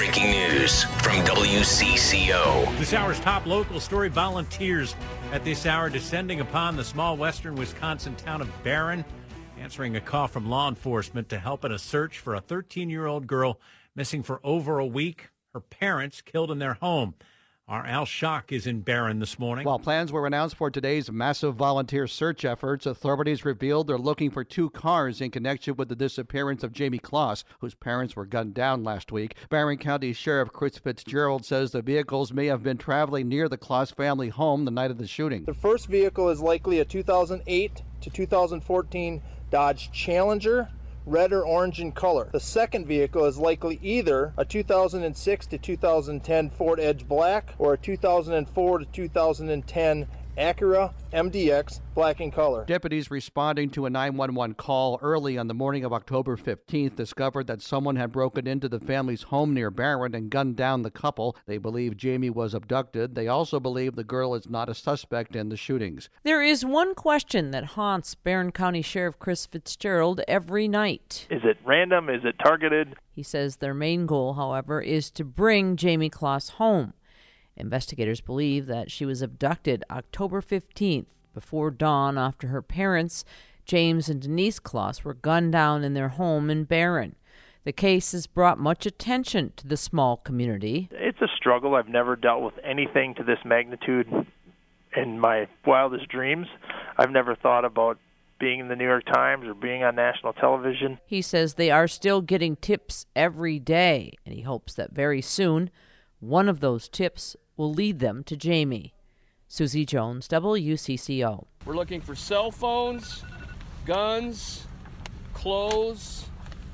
breaking news from WCCO. This hour's top local story: volunteers at this hour descending upon the small western Wisconsin town of Barron, answering a call from law enforcement to help in a search for a 13-year-old girl missing for over a week. Her parents killed in their home. Our Al Schock is in Barron this morning. While plans were announced for today's massive volunteer search efforts, authorities revealed they're looking for two cars in connection with the disappearance of Jamie Kloss, whose parents were gunned down last week. Barron County Sheriff Chris Fitzgerald says the vehicles may have been traveling near the Kloss family home the night of the shooting. The first vehicle is likely a 2008 to 2014 Dodge Challenger, red or orange in color. The second vehicle is likely either a 2006 to 2010 Ford Edge Black or a 2004 to 2010 Acura MDX black in color. Deputies responding to a 911 call early on the morning of October 15th discovered that someone had broken into the family's home near Barron and gunned down the couple. They believe Jamie was abducted. They also believe the girl is not a suspect in the shootings. There is one question that haunts Barron County Sheriff Chris Fitzgerald every night. Is it random? Is it targeted? He says their main goal, however, is to bring Jamie Kloss home. Investigators believe that she was abducted October 15th before dawn after her parents, James and Denise Kloss, were gunned down in their home in Barron. The case has brought much attention to the small community. It's a struggle. I've never dealt with anything to this magnitude in my wildest dreams. I've never thought about being in the New York Times or being on national television. He says they are still getting tips every day, and he hopes that very soon one of those tips will lead them to Jamie. Susie Jones, WCCO. We're looking for cell phones, guns, clothes,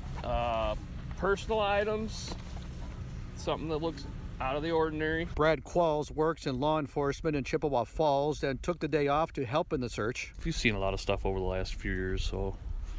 personal items, something that looks out of the ordinary. Brad Qualls works in law enforcement in Chippewa Falls and took the day off to help in the search. We've seen a lot of stuff over the last few years, so,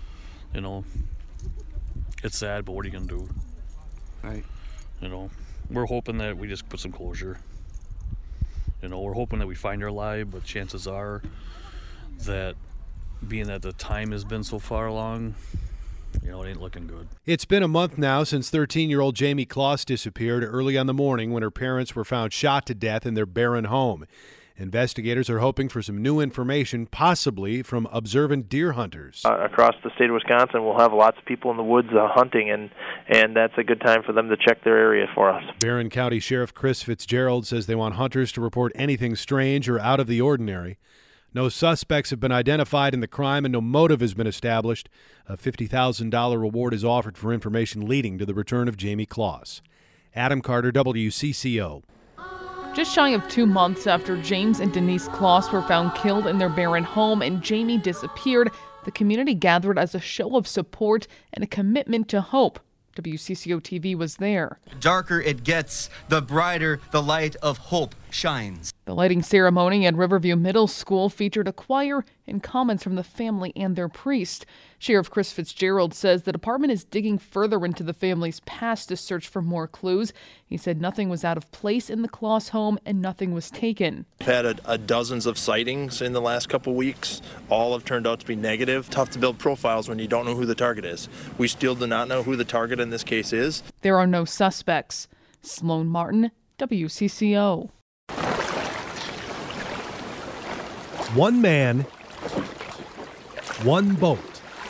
it's sad, but what are you going to do? Right. We're hoping that we just put some closure. We're hoping that we find her alive, but chances are that being that the time has been so far along, it ain't looking good. It's been a month now since 13-year-old Jamie Kloss disappeared early on the morning when her parents were found shot to death in their Barron home. Investigators are hoping for some new information, possibly from observant deer hunters. Across the state of Wisconsin, we'll have lots of people in the woods hunting, and that's a good time for them to check their area for us. Barron County Sheriff Chris Fitzgerald says they want hunters to report anything strange or out of the ordinary. No suspects have been identified in the crime and no motive has been established. A $50,000 reward is offered for information leading to the return of Jamie Kloss. Adam Carter, WCCO. Just shy of 2 months after James and Denise Kloss were found killed in their Barron home and Jamie disappeared, the community gathered as a show of support and a commitment to hope. WCCO TV was there. The darker it gets, the brighter the light of hope shines. The lighting ceremony at Riverview Middle School featured a choir and comments from the family and their priest. Sheriff Chris Fitzgerald says the department is digging further into the family's past to search for more clues. He said nothing was out of place in the Kloss home and nothing was taken. We've had dozens of sightings in the last couple weeks. All have turned out to be negative. Tough to build profiles when you don't know who the target is. We still do not know who the target in this case is. There are no suspects. Sloan Martin, WCCO. One man, one boat.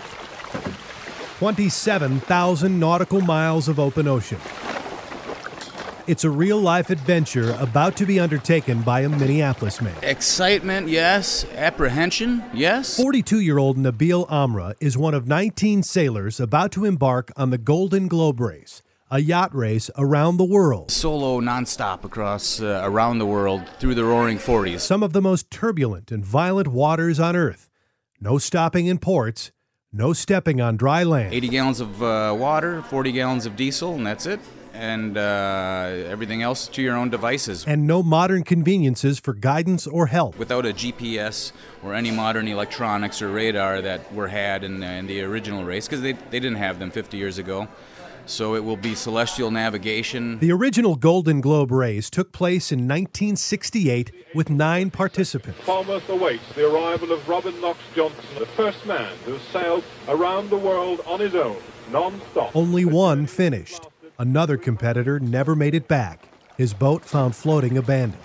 27,000 nautical miles of open ocean. It's a real-life adventure about to be undertaken by a Minneapolis man. Excitement, yes. Apprehension, yes. 42-year-old Nabil Amra is one of 19 sailors about to embark on the Golden Globe Race, a yacht race around the world. Solo, nonstop across around the world through the roaring 40s. Some of the most turbulent and violent waters on Earth. No stopping in ports, no stepping on dry land. 80 gallons of water, 40 gallons of diesel, and that's it. And everything else to your own devices. And no modern conveniences for guidance or help. Without a GPS or any modern electronics or radar that were had in the original race, because they didn't have them 50 years ago. So it will be celestial navigation. The original Golden Globe race took place in 1968 with 9 participants. Falmouth awaits the arrival of Robin Knox Johnson, the first man who sailed around the world on his own, non-stop. Only one finished. Another competitor never made it back. His boat found floating abandoned.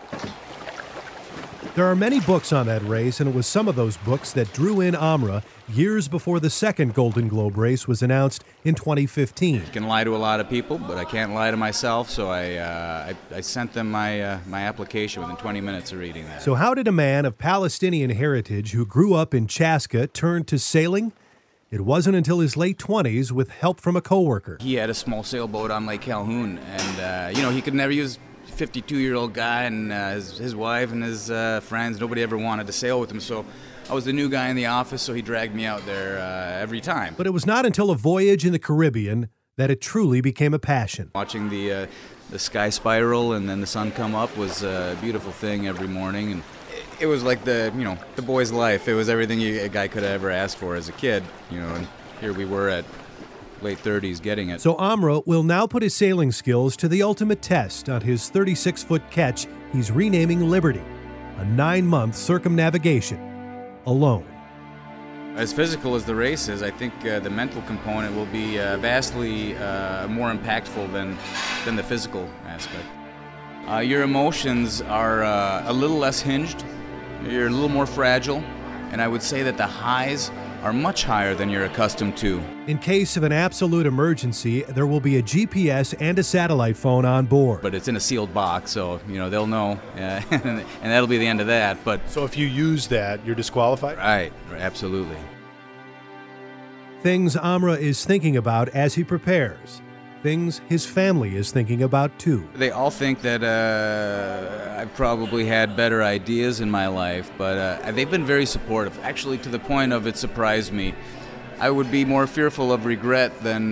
There are many books on that race, and it was some of those books that drew in Amra years before the second Golden Globe race was announced in 2015. I can lie to a lot of people, but I can't lie to myself, so I sent them my application within 20 minutes of reading that. So how did a man of Palestinian heritage who grew up in Chaska turn to sailing? It wasn't until his late 20s with help from a coworker. He had a small sailboat on Lake Calhoun, and he could never use 52-year-old guy and his wife and his friends. Nobody ever wanted to sail with him, so I was the new guy in the office, so he dragged me out there every time. But it was not until a voyage in the Caribbean that it truly became a passion. Watching the sky spiral and then the sun come up was a beautiful thing every morning, and it was like the boy's life. It was everything a guy could have ever asked for as a kid, and here we were at late 30s getting it. So Amra will now put his sailing skills to the ultimate test on his 36-foot ketch he's renaming Liberty, a 9-month circumnavigation, alone. As physical as the race is, I think the mental component will be vastly more impactful than the physical aspect. Your emotions are a little less hinged, you're a little more fragile, and I would say that the highs are much higher than you're accustomed to. In case of an absolute emergency, there will be a GPS and a satellite phone on board. But it's in a sealed box, so they'll know, and that'll be the end of that. But so if you use that, you're disqualified? Right, absolutely. Things Amra is thinking about as he prepares. Things his family is thinking about too. They all think that I've probably had better ideas in my life, but they've been very supportive, actually to the point of it surprised me. I would be more fearful of regret than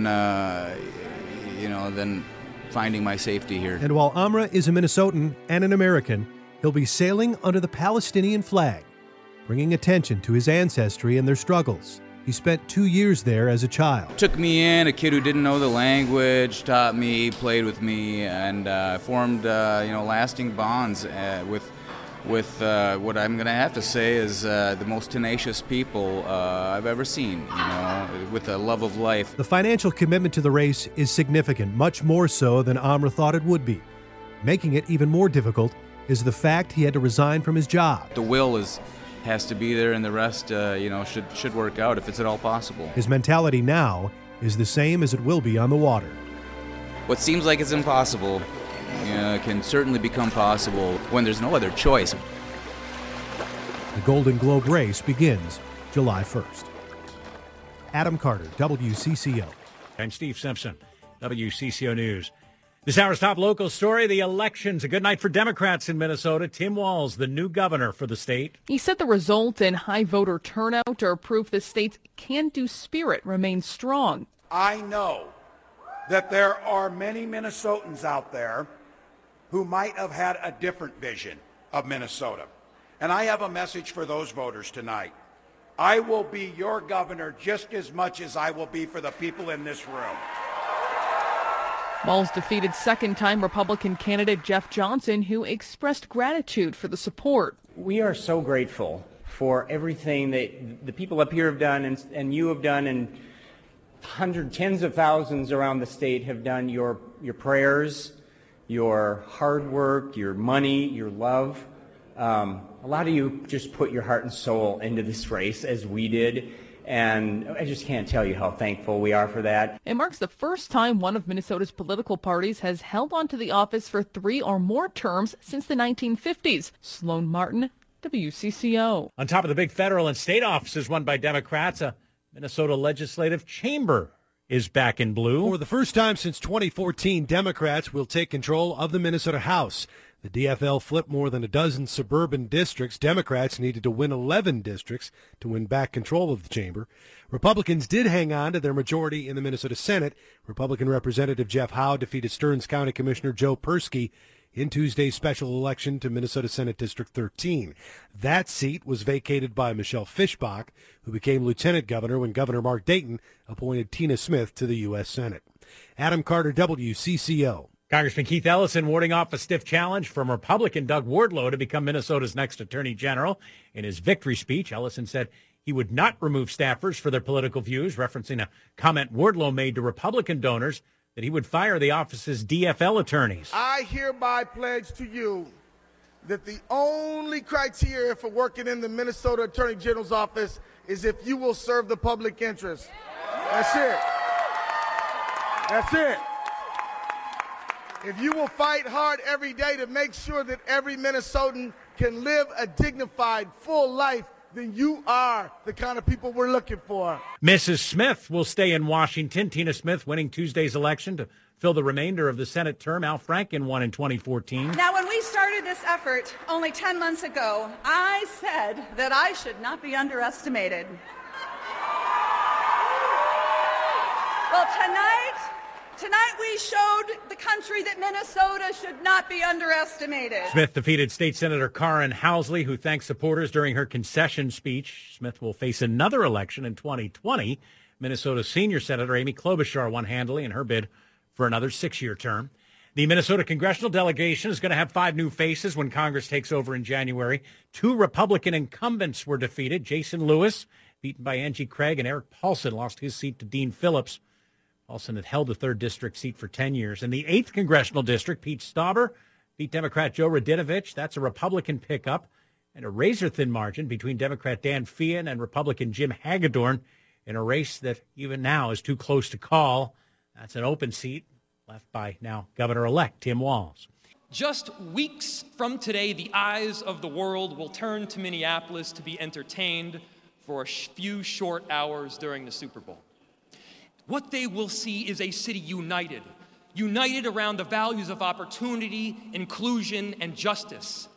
finding my safety here. And while Amra is a Minnesotan and an American, he'll be sailing under the Palestinian flag, bringing attention to his ancestry and their struggles. He spent 2 years there as a child. Took me in, a kid who didn't know the language, taught me, played with me, and formed lasting bonds with what I'm going to have to say is the most tenacious people I've ever seen, with a love of life. The financial commitment to the race is significant, much more so than Amra thought it would be. Making it even more difficult is the fact he had to resign from his job. The will has to be there, and the rest, should work out if it's at all possible. His mentality now is the same as it will be on the water. What seems like it's impossible can certainly become possible when there's no other choice. The Golden Globe race begins July 1st. Adam Carter, WCCO. I'm Steve Simpson, WCCO News. This hour's top local story, the elections. A good night for Democrats in Minnesota. Tim Walz, the new governor for the state. He said the results and high voter turnout are proof the state's can-do spirit remains strong. I know that there are many Minnesotans out there who might have had a different vision of Minnesota. And I have a message for those voters tonight. I will be your governor just as much as I will be for the people in this room. Walz defeated second-time Republican candidate Jeff Johnson, who expressed gratitude for the support. We are so grateful for everything that the people up here have done and you have done, and tens of thousands around the state have done. Your prayers, your hard work, your money, your love. A lot of you just put your heart and soul into this race, as we did. And I just can't tell you how thankful we are for that. It marks the first time one of Minnesota's political parties has held on to the office for 3 or more terms since the 1950s. Sloan Martin, WCCO. On top of the big federal and state offices won by Democrats, a Minnesota legislative chamber is back in blue. For the first time since 2014, Democrats will take control of the Minnesota House. The DFL flipped more than a dozen suburban districts. Democrats needed to win 11 districts to win back control of the chamber. Republicans did hang on to their majority in the Minnesota Senate. Republican Representative Jeff Howe defeated Stearns County Commissioner Joe Persky in Tuesday's special election to Minnesota Senate District 13. That seat was vacated by Michelle Fischbach, who became lieutenant governor when Governor Mark Dayton appointed Tina Smith to the U.S. Senate. Adam Carter, WCCO. Congressman Keith Ellison warding off a stiff challenge from Republican Doug Wardlow to become Minnesota's next Attorney General. In his victory speech, Ellison said he would not remove staffers for their political views, referencing a comment Wardlow made to Republican donors that he would fire the office's DFL attorneys. I hereby pledge to you that the only criteria for working in the Minnesota Attorney General's office is if you will serve the public interest. That's it. That's it. If you will fight hard every day to make sure that every Minnesotan can live a dignified, full life, then you are the kind of people we're looking for. Mrs. Smith will stay in Washington. Tina Smith winning Tuesday's election to fill the remainder of the Senate term. Al Franken won in 2014. Now, when we started this effort only 10 months ago, I said that I should not be underestimated. Well, tonight we showed the country that Minnesota should not be underestimated. Smith defeated State Senator Karen Housley, who thanked supporters during her concession speech. Smith will face another election in 2020. Minnesota senior Senator Amy Klobuchar won handily in her bid for another 6-year term. The Minnesota congressional delegation is going to have 5 new faces when Congress takes over in January. 2 Republican incumbents were defeated. Jason Lewis, beaten by Angie Craig, and Eric Paulson lost his seat to Dean Phillips. Paulson had held the 3rd district seat for 10 years. In the 8th congressional district, Pete Stauber beat Democrat Joe Radinovich. That's a Republican pickup, and a razor-thin margin between Democrat Dan Feehan and Republican Jim Hagedorn in a race that even now is too close to call. That's an open seat left by now Governor-elect Tim Walz. Just weeks from today, the eyes of the world will turn to Minneapolis to be entertained for a few short hours during the Super Bowl. What they will see is a city united around the values of opportunity, inclusion, and justice.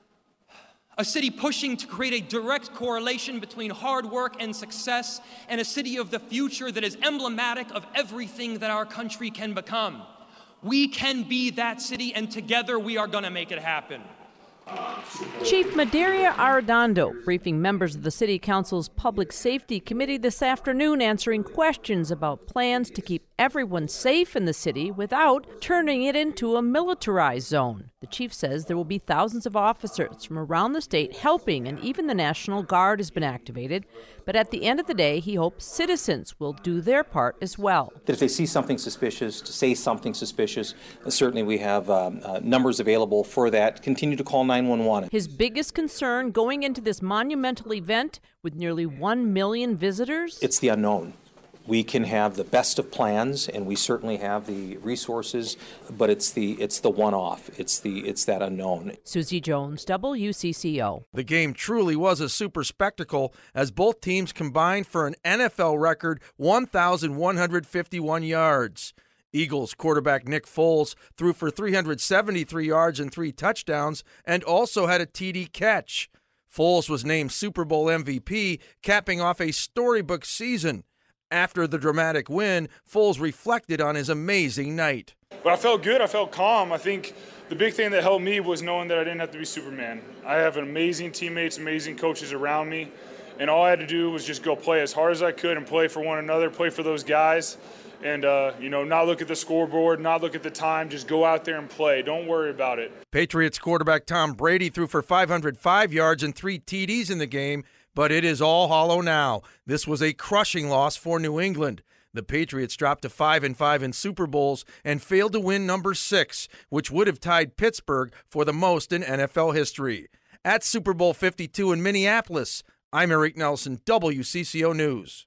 A city pushing to create a direct correlation between hard work and success, and a city of the future that is emblematic of everything that our country can become. We can be that city, and together we are going to make it happen. Chief Madaria Arredondo briefing members of the City Council's Public Safety Committee this afternoon, answering questions about plans to keep everyone safe in the city without turning it into a militarized zone. The chief says there will be thousands of officers from around the state helping, and even the National Guard has been activated. But at the end of the day, he hopes citizens will do their part as well. That if they see something suspicious, to say something suspicious, certainly we have numbers available for that. Continue to call 911. His biggest concern going into this monumental event with nearly 1 million visitors? It's the unknown. We can have the best of plans, and we certainly have the resources, but it's the one-off. It's that unknown. Susie Jones, WCCO. The game truly was a super spectacle as both teams combined for an NFL record 1,151 yards. Eagles quarterback Nick Foles threw for 373 yards and 3 touchdowns and also had a TD catch. Foles was named Super Bowl MVP, capping off a storybook season. After the dramatic win, Foles reflected on his amazing night. But I felt good. I felt calm. I think the big thing that helped me was knowing that I didn't have to be Superman. I have amazing teammates, amazing coaches around me, and all I had to do was just go play as hard as I could and play for one another, play for those guys, and not look at the scoreboard, not look at the time, just go out there and play. Don't worry about it. Patriots quarterback Tom Brady threw for 505 yards and 3 TDs in the game, but it is all hollow now. This was a crushing loss for New England. The Patriots dropped to 5-5 in Super Bowls and failed to win number 6, which would have tied Pittsburgh for the most in NFL history. At Super Bowl 52 in Minneapolis, I'm Eric Nelson, WCCO News.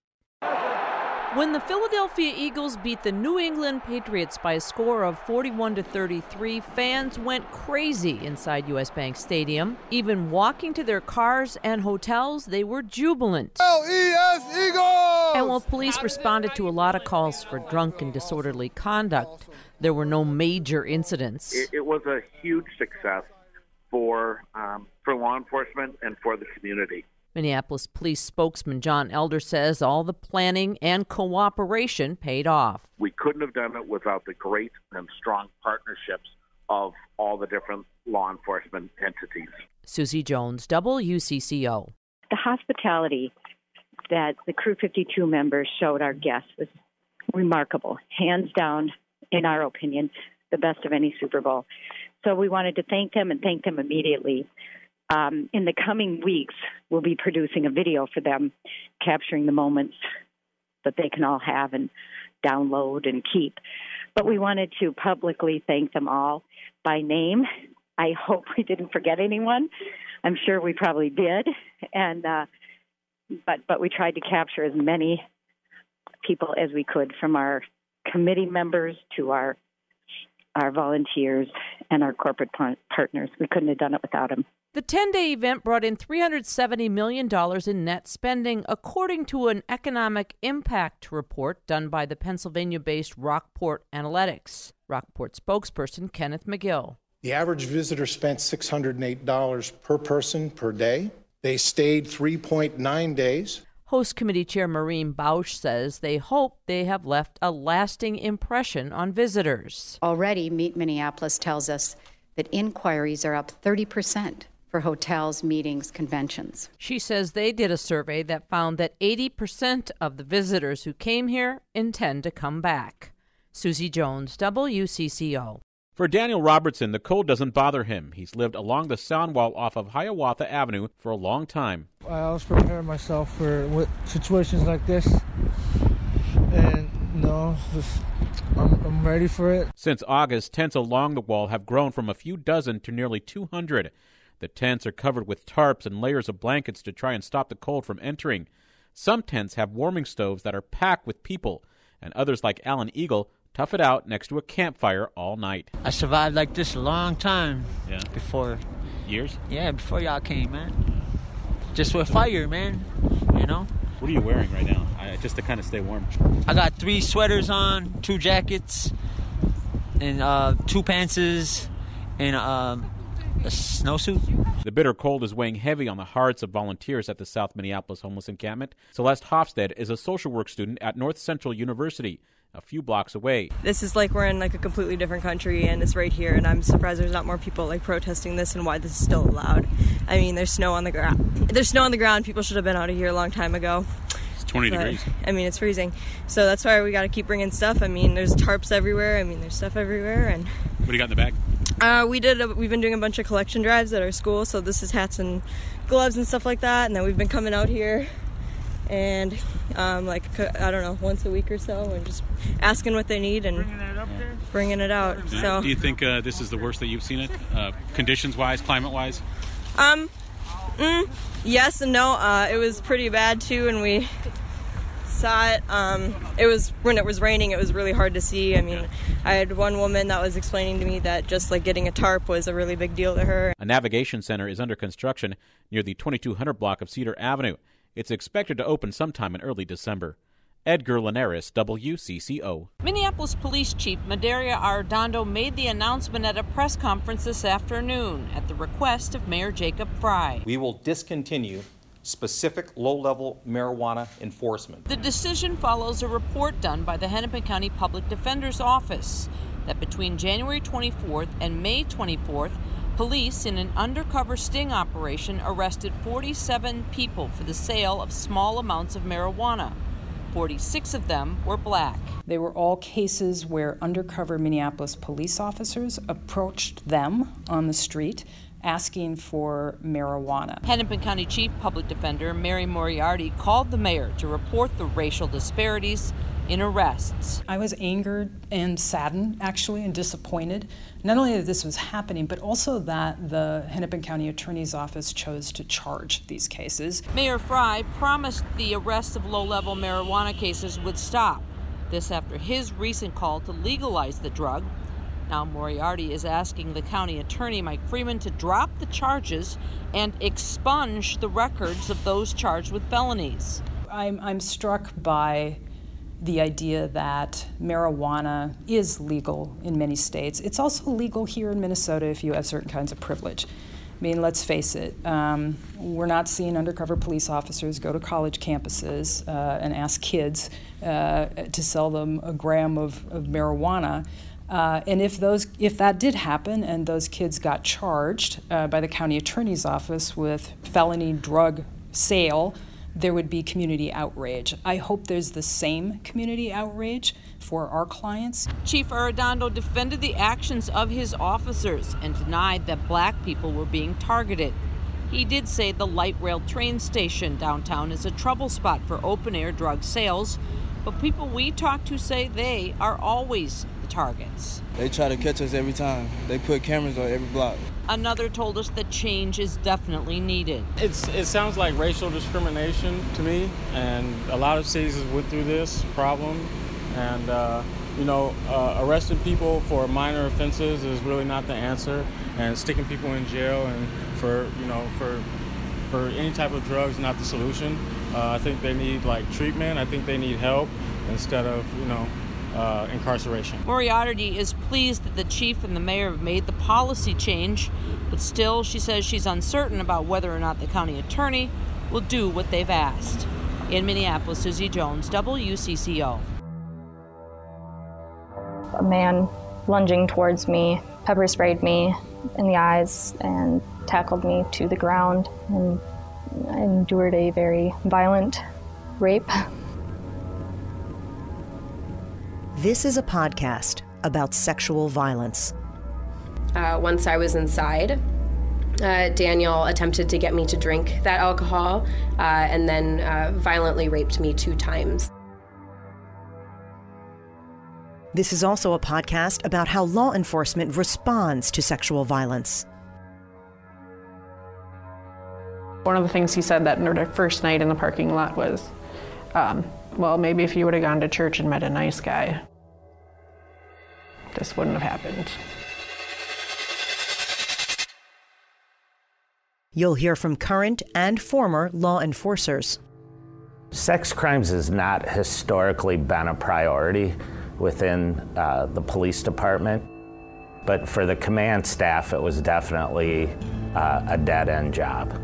When the Philadelphia Eagles beat the New England Patriots by a score of 41-33, fans went crazy inside U.S. Bank Stadium. Even walking to their cars and hotels, they were jubilant. LES Eagles! And while police responded to a lot of calls for drunk and disorderly conduct, there were no major incidents. It was a huge success for law enforcement and for the community. Minneapolis police spokesman John Elder says all the planning and cooperation paid off. We couldn't have done it without the great and strong partnerships of all the different law enforcement entities. Susie Jones, WCCO. The hospitality that the Crew 52 members showed our guests was remarkable. Hands down, in our opinion, the best of any Super Bowl. So we wanted to thank them and thank them immediately. In the coming weeks, we'll be producing a video for them, capturing the moments that they can all have and download and keep. But we wanted to publicly thank them all by name. I hope we didn't forget anyone. I'm sure we probably did. And but we tried to capture as many people as we could, from our committee members to our volunteers and our corporate partners. We couldn't have done it without them. The 10-day event brought in $370 million in net spending, according to an economic impact report done by the Pennsylvania-based Rockport Analytics. Rockport spokesperson Kenneth McGill. The average visitor spent $608 per person per day. They stayed 3.9 days. Host Committee Chair Maureen Bausch says they hope they have left a lasting impression on visitors. Already, Meet Minneapolis tells us that inquiries are up 30% for hotels, meetings, conventions. She says they did a survey that found that 80% of the visitors who came here intend to come back. Susie Jones, WCCO. For Daniel Robertson, the cold doesn't bother him. He's lived along the sound wall off of Hiawatha Avenue for a long time. I always prepare myself for situations like this, and I'm ready for it. Since August, tents along the wall have grown from a few dozen to nearly 200. The tents are covered with tarps and layers of blankets to try and stop the cold from entering. Some tents have warming stoves that are packed with people, and others like Alan Eagle tough it out next to a campfire all night. I survived like this a long time. Yeah. Before. Years? Yeah, before y'all came, man. Just with fire, man. You know? What are you wearing right now? Just to kind of stay warm. I got 3 sweaters on, 2 jackets, and 2 pantses, and a snowsuit. The bitter cold is weighing heavy on the hearts of volunteers at the South Minneapolis Homeless Encampment. Celeste Hofstad is a social work student at North Central University, a few blocks away. This is like we're in like a completely different country, and it's right here, and I'm surprised there's not more people like protesting this and why this is still allowed. I mean, there's snow on the ground. There's snow on the ground. People should have been out of here a long time ago. It's 20 degrees. I mean, it's freezing. So that's why we got to keep bringing stuff. I mean, there's tarps everywhere. I mean, there's stuff everywhere. And what do you got in the bag? We've been doing a bunch of collection drives at our school. So this is hats and gloves and stuff like that. And then we've been coming out here and once a week or so, and just asking what they need and bringing it out. So do you think this is the worst that you've seen it, conditions-wise, climate-wise? Yes and no. It was pretty bad too, and we saw it. It was when it was raining. It was really hard to see. I mean, I had one woman that was explaining to me that just like getting a tarp was a really big deal to her. A navigation center is under construction near the 2200 block of Cedar Avenue. It's expected to open sometime in early December. Edgar Linares, WCCO. Minneapolis Police Chief Madaria Arradondo made the announcement at a press conference this afternoon at the request of Mayor Jacob Frey. We will discontinue specific low-level marijuana enforcement. The decision follows a report done by the Hennepin County Public Defender's Office that between January 24th and May 24th, police in an undercover sting operation arrested 47 people for the sale of small amounts of marijuana. 46 of them were black. They were all cases where undercover Minneapolis police officers approached them on the street asking for marijuana. Hennepin County Chief Public Defender Mary Moriarty called the mayor to report the racial disparities in arrests. I was angered and saddened, actually, and disappointed, not only that this was happening, but also that the Hennepin County Attorney's Office chose to charge these cases. Mayor Frey promised the arrests of low-level marijuana cases would stop. This after his recent call to legalize the drug. Now Moriarty is asking the county attorney, Mike Freeman, to drop the charges and expunge the records of those charged with felonies. I'm struck by the idea that marijuana is legal in many states. It's also legal here in Minnesota if you have certain kinds of privilege. I mean, let's face it, we're not seeing undercover police officers go to college campuses and ask kids to sell them a gram of marijuana. And if that did happen and those kids got charged by the county attorney's office with felony drug sale, there would be community outrage. I hope there's the same community outrage for our clients. Chief Arradondo defended the actions of his officers and denied that black people were being targeted. He did say the light rail train station downtown is a trouble spot for open-air drug sales, but people we talked to say they are always the targets. They try to catch us every time. They put cameras on every block. Another told us that change is definitely needed. It sounds like racial discrimination to me, and a lot of cities went through this problem, and arresting people for minor offenses is really not the answer, and sticking people in jail and for any type of drugs not the solution. I think they need treatment. I think they need help instead of incarceration. Moriarty is pleased that the chief and the mayor have made the policy change, but still she says she's uncertain about whether or not the county attorney will do what they've asked. In Minneapolis, Susie Jones, WCCO. A man lunging towards me, pepper sprayed me in the eyes and tackled me to the ground, and I endured a very violent rape. This is a podcast about sexual violence. Once I was inside, Daniel attempted to get me to drink that alcohol and then violently raped me 2 times. This is also a podcast about how law enforcement responds to sexual violence. One of the things he said that first night in the parking lot was, well, maybe if you would have gone to church and met a nice guy, this wouldn't have happened. You'll hear from current and former law enforcers. Sex crimes has not historically been a priority within the police department, but for the command staff, it was definitely a dead-end job.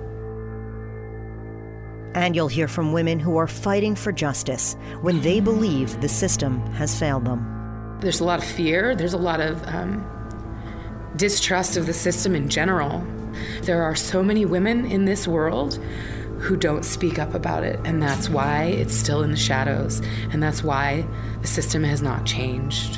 And you'll hear from women who are fighting for justice when they believe the system has failed them. There's a lot of fear. There's a lot of distrust of the system in general. There are so many women in this world who don't speak up about it, and that's why it's still in the shadows, and that's why the system has not changed.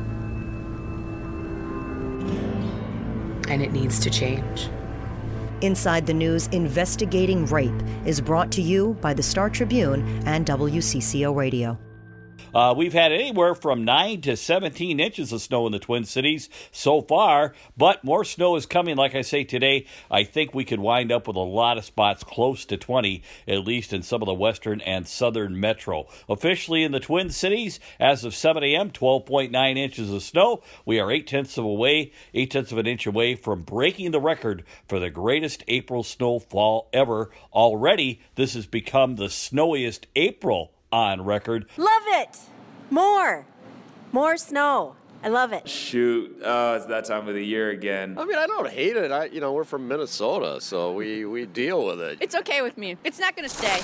And it needs to change. Inside the News Investigating Rape is brought to you by the Star Tribune and WCCO Radio. We've had anywhere from 9 to 17 inches of snow in the Twin Cities so far, but more snow is coming. Like I say today, I think we could wind up with a lot of spots close to 20, at least in some of the western and southern metro. Officially in the Twin Cities, as of 7 a.m., 12.9 inches of snow. We are 8/10 of an inch away from breaking the record for the greatest April snowfall ever. Already, this has become the snowiest April on record. Love it. More snow. I love it. Shoot, it's that time of the year again. I mean, I don't hate it. We're from Minnesota, so we deal with it. It's okay with me. It's not going to stay.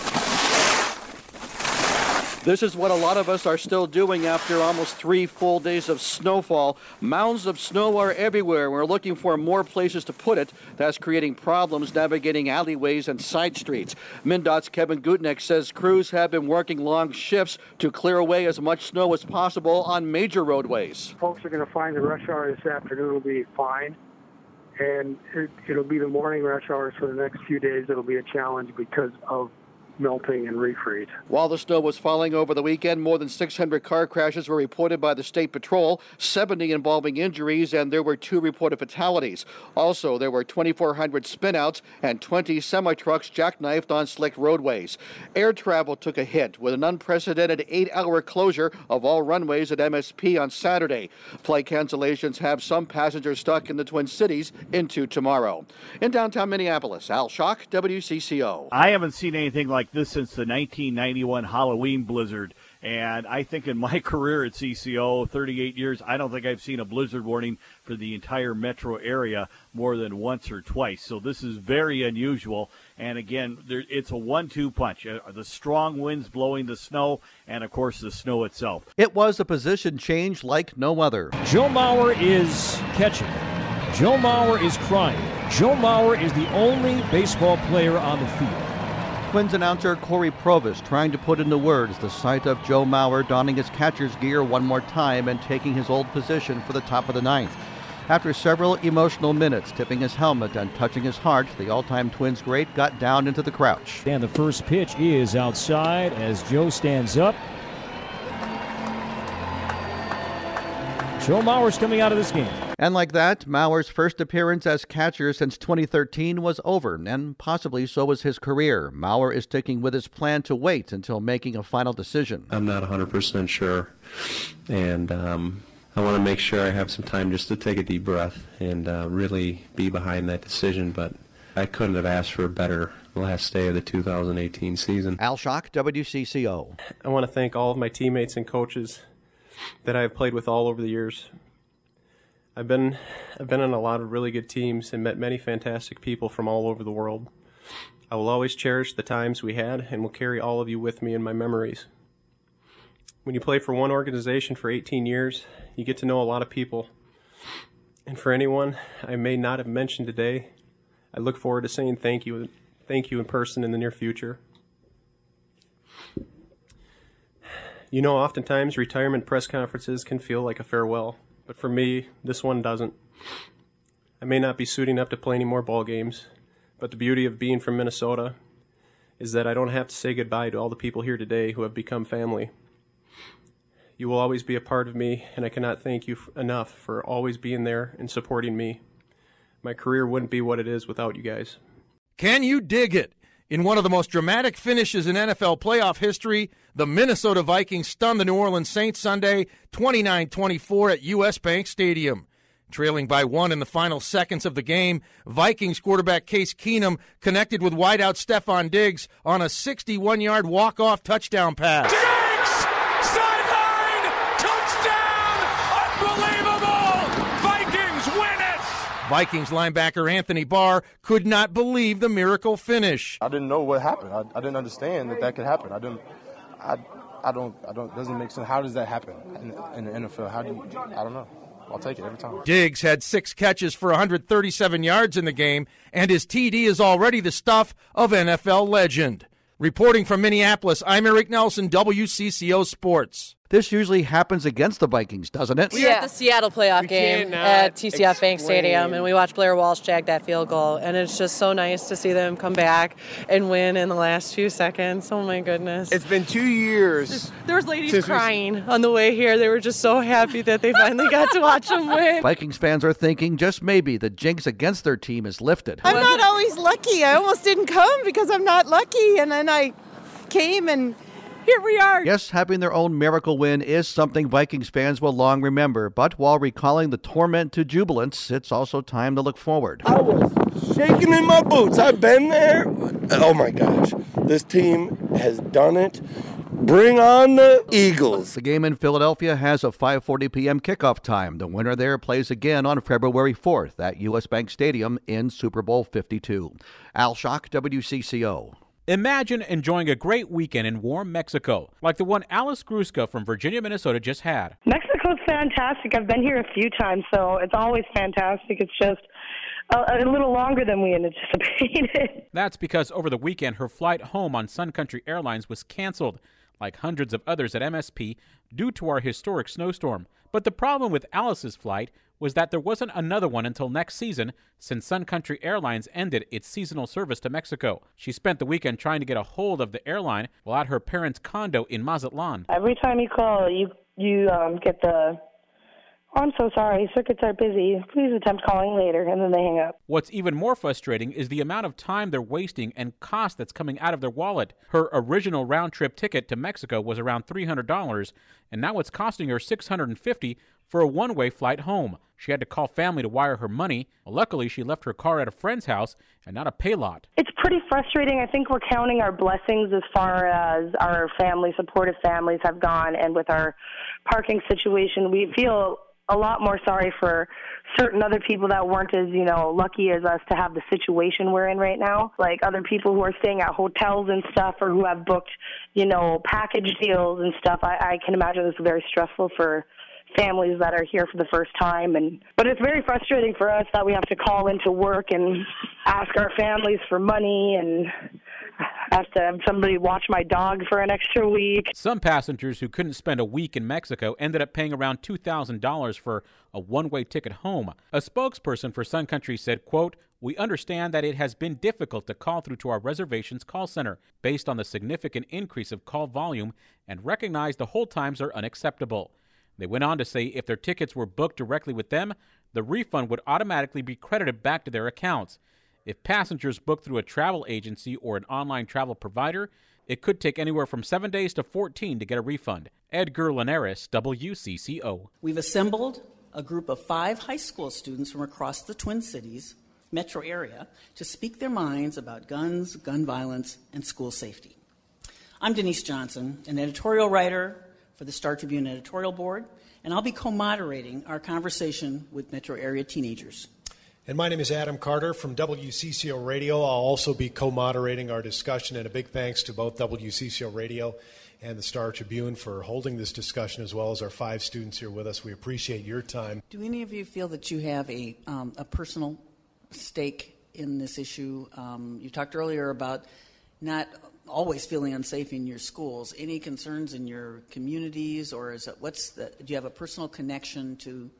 This is what a lot of us are still doing after almost 3 full days of snowfall. Mounds of snow are everywhere. We're looking for more places to put it. That's creating problems navigating alleyways and side streets. MnDOT's Kevin Gutnick says crews have been working long shifts to clear away as much snow as possible on major roadways. Folks are going to find the rush hour this afternoon will be fine. And it'll be the morning rush hours for the next few days. It'll be a challenge because of melting and refreeze. While the snow was falling over the weekend, more than 600 car crashes were reported by the State Patrol, 70 involving injuries, and there were 2 reported fatalities. Also, there were 2,400 spinouts and 20 semi-trucks jackknifed on slick roadways. Air travel took a hit with an unprecedented 8-hour closure of all runways at MSP on Saturday. Flight cancellations have some passengers stuck in the Twin Cities into tomorrow. In downtown Minneapolis, Al Schock, WCCO. I haven't seen anything like this since the 1991 Halloween blizzard, and I think in my career at CCO, 38 years, I don't think I've seen a blizzard warning for the entire metro area more than once or twice. So this is very unusual, and again, it's a 1-2 punch. The strong winds blowing the snow, and of course the snow itself. It was a position change like no other. Joe Mauer is catching. Joe Mauer is crying. Joe Mauer is the only baseball player on the field. Twins announcer Corey Provis trying to put into words the sight of Joe Mauer donning his catcher's gear one more time and taking his old position for the top of the 9th. After several emotional minutes, tipping his helmet and touching his heart, the all-time Twins great got down into the crouch. And the first pitch is outside as Joe stands up. Joe Mauer's coming out of this game. And like that, Mauer's first appearance as catcher since 2013 was over, and possibly so was his career. Mauer is sticking with his plan to wait until making a final decision. I'm not 100% sure, and I want to make sure I have some time just to take a deep breath and really be behind that decision, but I couldn't have asked for a better last day of the 2018 season. Al Schock, WCCO. I want to thank all of my teammates and coaches that I've played with all over the years. I've been on a lot of really good teams and met many fantastic people from all over the world. I will always cherish the times we had and will carry all of you with me in my memories. When you play for one organization for 18 years, you get to know a lot of people. And for anyone I may not have mentioned today, I look forward to saying thank you in person in the near future. You know, oftentimes retirement press conferences can feel like a farewell, but for me, this one doesn't. I may not be suiting up to play any more ball games, but the beauty of being from Minnesota is that I don't have to say goodbye to all the people here today who have become family. You will always be a part of me, and I cannot thank you enough for always being there and supporting me. My career wouldn't be what it is without you guys. Can you dig it? In one of the most dramatic finishes in NFL playoff history, the Minnesota Vikings stunned the New Orleans Saints Sunday 29-24 at U.S. Bank Stadium. Trailing by 1 in the final seconds of the game, Vikings quarterback Case Keenum connected with wideout Stephon Diggs on a 61-yard walk-off touchdown pass. Vikings linebacker Anthony Barr could not believe the miracle finish. I didn't know what happened. I didn't understand that could happen. I don't. Doesn't make sense. How does that happen in the NFL? I don't know. I'll take it every time. Diggs had 6 catches for 137 yards in the game, and his TD is already the stuff of NFL legend. Reporting from Minneapolis, I'm Eric Nelson, WCCO Sports. This usually happens against the Vikings, doesn't it? We were at the Seattle playoff game at TCF Bank Stadium, and we watched Blair Walsh jag that field goal, and it's just so nice to see them come back and win in the last few seconds. Oh, my goodness. It's been 2 years. There was ladies crying on the way here. They were just so happy that they finally got to watch them win. Vikings fans are thinking just maybe the jinx against their team is lifted. I'm not always lucky. I almost didn't come because I'm not lucky, and then I came and here we are. Yes, having their own miracle win is something Vikings fans will long remember, but while recalling the torment to jubilance, it's also time to look forward. I was shaking in my boots. I've been there. Oh my gosh, this team has done it. Bring on the Eagles. The game in Philadelphia has a 5:40 p.m. kickoff time. The winner there plays again on February 4th at U.S. Bank Stadium in Super Bowl 52. Al Schock, WCCO. Imagine enjoying a great weekend in warm Mexico, like the one Alice Gruska from Virginia, Minnesota just had. Mexico's fantastic. I've been here a few times, so it's always fantastic. It's just a little longer than we anticipated. That's because over the weekend, her flight home on Sun Country Airlines was canceled, like hundreds of others at MSP, due to our historic snowstorm. But the problem with Alice's flight was that there wasn't another one until next season, since Sun Country Airlines ended its seasonal service to Mexico. She spent the weekend trying to get a hold of the airline while at her parents' condo in Mazatlan. Every time you call, you get the, "Oh, I'm so sorry, circuits are busy. Please attempt calling later," and then they hang up. What's even more frustrating is the amount of time they're wasting and cost that's coming out of their wallet. Her original round-trip ticket to Mexico was around $300, and now it's costing her $650 for a one-way flight home. She had to call family to wire her money. Luckily, she left her car at a friend's house and not a pay lot. It's pretty frustrating. I think we're counting our blessings as far as our family, supportive families have gone, and with our parking situation, we feel a lot more sorry for certain other people that weren't as, lucky as us to have the situation we're in right now. Like other people who are staying at hotels and stuff, or who have booked, package deals and stuff. I can imagine it's very stressful for families that are here for the first time, but it's very frustrating for us that we have to call into work and ask our families for money and have to have somebody watch my dog for an extra week. Some passengers who couldn't spend a week in Mexico ended up paying around $2,000 for a one-way ticket home. A spokesperson for Sun Country said, quote, "We understand that it has been difficult to call through to our reservations call center based on the significant increase of call volume and recognize the hold times are unacceptable. They went on to say if their tickets were booked directly with them, the refund would automatically be credited back to their accounts. If passengers book through a travel agency or an online travel provider, it could take anywhere from 7 days to 14 to get a refund. Edgar Linares, WCCO. We've assembled a group of 5 high school students from across the Twin Cities metro area to speak their minds about guns, gun violence, and school safety. I'm Denise Johnson, an editorial writer for the Star Tribune editorial board, and I'll be co-moderating our conversation with metro area teenagers. And my name is Adam Carter from WCCO Radio. I'll also be co-moderating our discussion, and a big thanks to both WCCO Radio and the Star Tribune for holding this discussion, as well as our 5 students here with us. We appreciate your time. Do any of you feel that you have a personal stake in this issue? You talked earlier about not always feeling unsafe in your schools. Any concerns in your communities, or is it, do you have a personal connection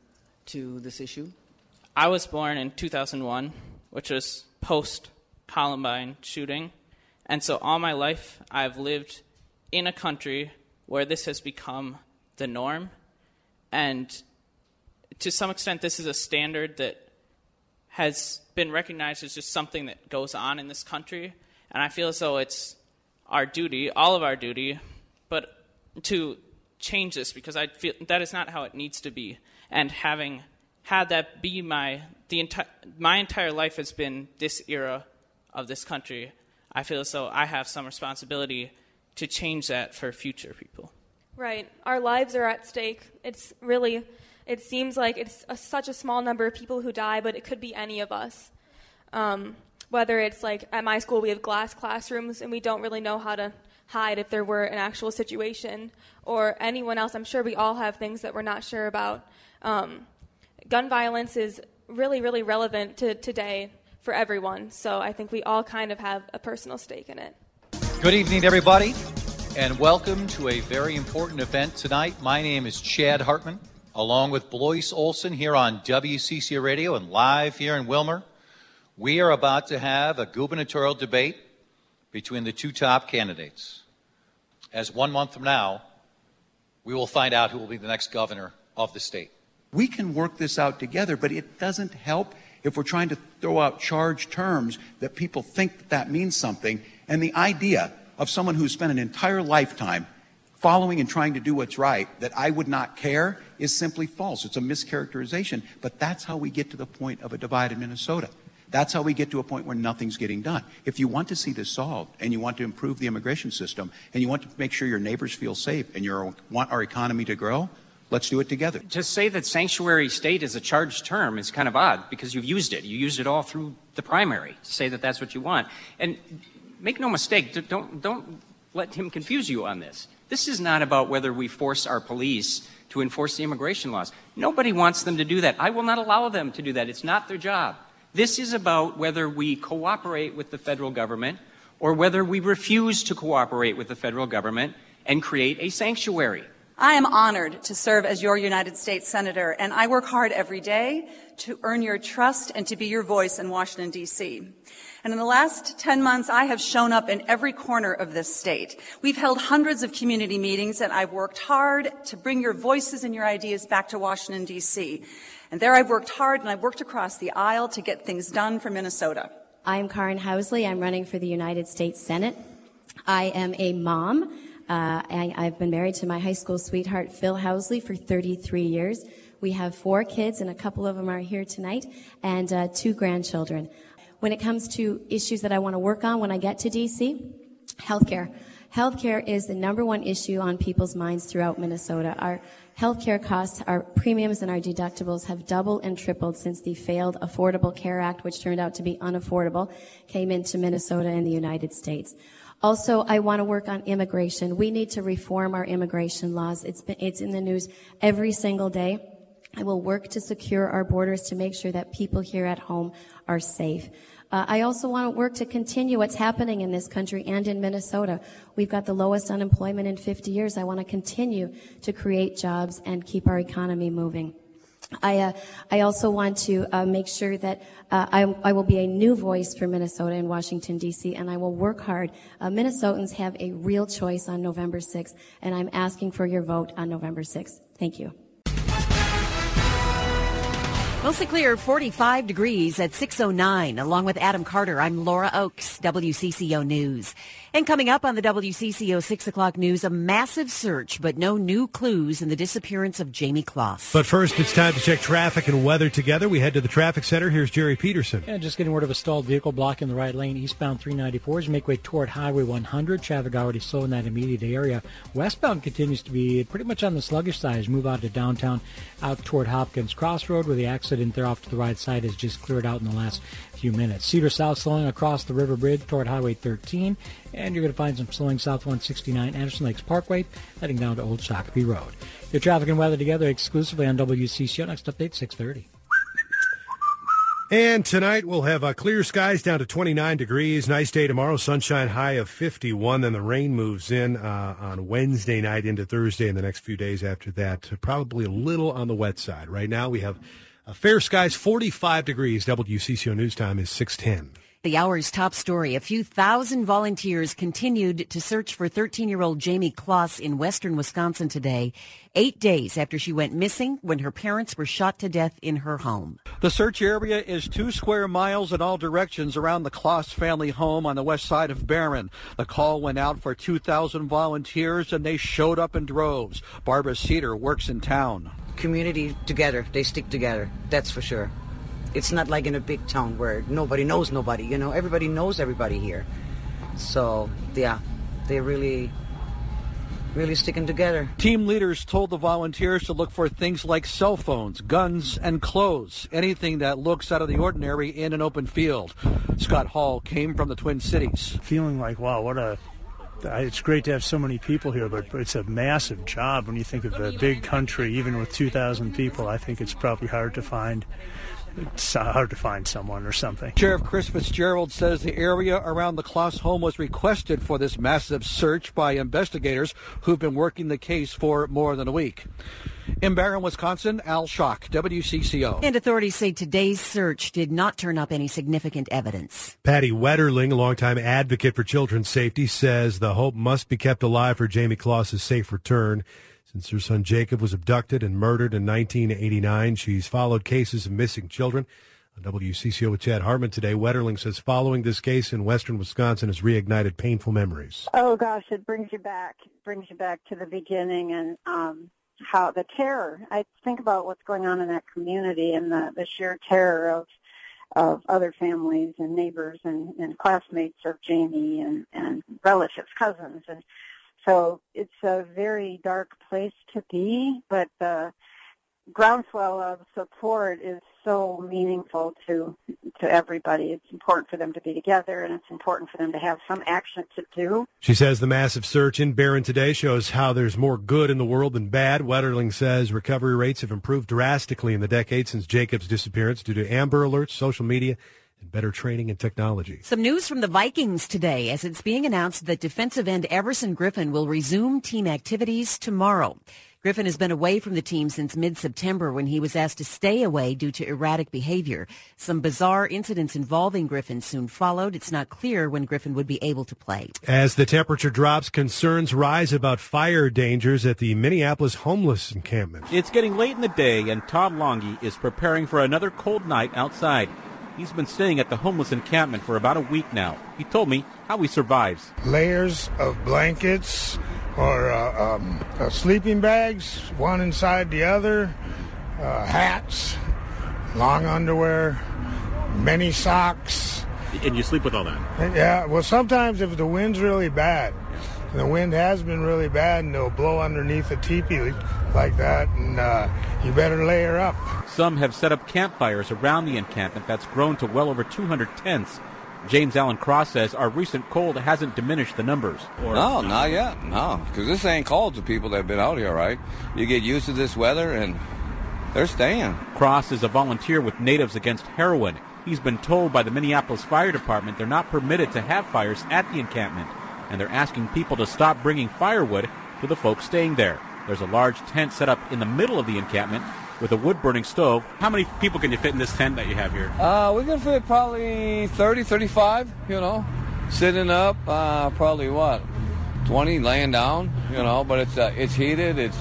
to this issue? I was born in 2001, which was post-Columbine shooting. And so all my life I've lived in a country where this has become the norm. And to some extent, this is a standard that has been recognized as just something that goes on in this country. And I feel as though it's our duty, all of our duty, but to change this, because I feel that is not how it needs to be. And having had that be my entire life has been this era of this country, I feel as though I have some responsibility to change that for future people. Right. Our lives are at stake. It seems like it's such a small number of people who die, but it could be any of us. Whether it's like at my school, we have glass classrooms and we don't really know how to hide if there were an actual situation, or anyone else. I'm sure we all have things that we're not sure about. Gun violence is really, really relevant to today for everyone. So I think we all kind of have a personal stake in it. Good evening, everybody, and welcome to a very important event tonight. My name is Chad Hartman, along with Blois Olson here on WCCO Radio and live here in Wilmer. We are about to have a gubernatorial debate between the 2 top candidates. As 1 month from now, we will find out who will be the next governor of the state. We can work this out together, but it doesn't help if we're trying to throw out charged terms that people think that means something. And the idea of someone who's spent an entire lifetime following and trying to do what's right, that I would not care, is simply false. It's a mischaracterization. But that's how we get to the point of a divided Minnesota. That's how we get to a point where nothing's getting done. If you want to see this solved, and you want to improve the immigration system, and you want to make sure your neighbors feel safe, and you want our economy to grow, let's do it together. To say that sanctuary state is a charged term is kind of odd, because you've used it. You used it all through the primary to say that that's what you want. And make no mistake, don't let him confuse you on this. This is not about whether we force our police to enforce the immigration laws. Nobody wants them to do that. I will not allow them to do that. It's not their job. This is about whether we cooperate with the federal government or whether we refuse to cooperate with the federal government and create a sanctuary. I am honored to serve as your United States Senator, and I work hard every day to earn your trust and to be your voice in Washington, D.C. And in the last 10 months, I have shown up in every corner of this state. We've held hundreds of community meetings, and I've worked hard to bring your voices and your ideas back to Washington, D.C. And there I've worked hard, and I've worked across the aisle to get things done for Minnesota. I'm Karen Housley. I'm running for the United States Senate. I am a mom. I've been married to my high school sweetheart, Phil Housley, for 33 years. We have 4 kids, and a couple of them are here tonight, and 2 grandchildren. When it comes to issues that I want to work on when I get to D.C., healthcare. Healthcare is the #1 issue on people's minds throughout Minnesota. Our healthcare costs, our premiums and our deductibles have doubled and tripled since the failed Affordable Care Act, which turned out to be unaffordable, came into Minnesota and the United States. Also, I want to work on immigration. We need to reform our immigration laws. It's in the news every single day. I will work to secure our borders to make sure that people here at home are safe. I also want to work to continue what's happening in this country and in Minnesota. We've got the lowest unemployment in 50 years. I want to continue to create jobs and keep our economy moving. I also want to make sure that I will be a new voice for Minnesota and Washington, D.C., and I will work hard. Minnesotans have a real choice on November 6th, and I'm asking for your vote on November 6th. Thank you. Mostly clear, 45 degrees at 6:09. Along with Adam Carter, I'm Laura Oakes, WCCO News. And coming up on the WCCO 6 o'clock news, a massive search, but no new clues in the disappearance of Jamie Kloss. But first, it's time to check traffic and weather together. We head to the traffic center. Here's Jerry Peterson. Yeah, just getting word of a stalled vehicle blocking the right lane, eastbound 394 as you make way toward Highway 100. Traffic already slow in that immediate area. Westbound continues to be pretty much on the sluggish side as you move out to downtown, out toward Hopkins Crossroad, where the accident there off to the right side is just cleared out in the last few minutes. Cedar South slowing across the River Bridge toward Highway 13, and you're going to find some slowing south 169 Anderson Lakes Parkway, heading down to Old Shakopee Road. Your traffic and weather together exclusively on WCCO. Next update, 6:30. And tonight we'll have clear skies down to 29 degrees. Nice day tomorrow. Sunshine high of 51. Then the rain moves in on Wednesday night into Thursday and the next few days after that. Probably a little on the wet side. Right now we have fair skies, 45 degrees. WCCO News Time is 6:10. The hour's top story. A few thousand volunteers continued to search for 13-year-old Jamie Kloss in western Wisconsin today, 8 days after she went missing when her parents were shot to death in her home. The search area is 2 square miles in all directions around the Kloss family home on the west side of Barron. The call went out for 2,000 volunteers, and they showed up in droves. Barbara Cedar works in town. Community together. They stick together. That's for sure. It's not like in a big town where nobody knows nobody. You know, everybody knows everybody here. So, yeah, they're really sticking together. Team leaders told the volunteers to look for things like cell phones, guns, and clothes, anything that looks out of the ordinary in an open field. Scott Hall came from the Twin Cities. Feeling like, wow, it's great to have so many people here, but it's a massive job when you think of a big country. Even with 2,000 people, I think it's probably hard to find someone or something. Sheriff Chris Fitzgerald says the area around the Kloss home was requested for this massive search by investigators who've been working the case for more than a week. In Barron, Wisconsin, Al Schock, WCCO. And authorities say today's search did not turn up any significant evidence. Patty Wetterling, a longtime advocate for children's safety, says the hope must be kept alive for Jamie Kloss's safe return. Since her son Jacob was abducted and murdered in 1989, she's followed cases of missing children. On WCCO with Chad Hartman today, Wetterling says following this case in western Wisconsin has reignited painful memories. Oh, gosh, it brings you back. It brings you back to the beginning and how the terror. I think about what's going on in that community and the sheer terror of other families and neighbors and classmates of Jamie and relatives, cousins, and so it's a very dark place to be, but the groundswell of support is so meaningful to everybody. It's important for them to be together, and it's important for them to have some action to do. She says the massive search in Barron today shows how there's more good in the world than bad. Wetterling says recovery rates have improved drastically in the decade since Jacob's disappearance due to Amber Alerts, social media, and better training and technology. Some news from the Vikings today as it's being announced that defensive end Everson Griffin will resume team activities tomorrow. Griffin has been away from the team since mid-September when he was asked to stay away due to erratic behavior. Some bizarre incidents involving Griffin soon followed. It's not clear when Griffin would be able to play. As the temperature drops, concerns rise about fire dangers at the Minneapolis homeless encampment. It's getting late in the day, and Todd Longy is preparing for another cold night outside. He's been staying at the homeless encampment for about a week now. He told me how he survives. Layers of blankets or sleeping bags, one inside the other, hats, long underwear, many socks. And you sleep with all that? Yeah, well, sometimes if the wind's really bad, and the wind has been really bad, and they'll blow underneath a teepee like that, and you better layer up. Some have set up campfires around the encampment that's grown to well over 200 tents. James Allen Cross says our recent cold hasn't diminished the numbers. No, not yet. No, because this ain't cold to people that have been out here, right? You get used to this weather, and they're staying. Cross is a volunteer with Natives Against Heroin. He's been told by the Minneapolis Fire Department they're not permitted to have fires at the encampment, and they're asking people to stop bringing firewood to the folks staying there. There's a large tent set up in the middle of the encampment with a wood-burning stove. How many people can you fit in this tent that you have here? We can fit probably 30, 35, sitting up, probably 20 laying down, but it's heated, it's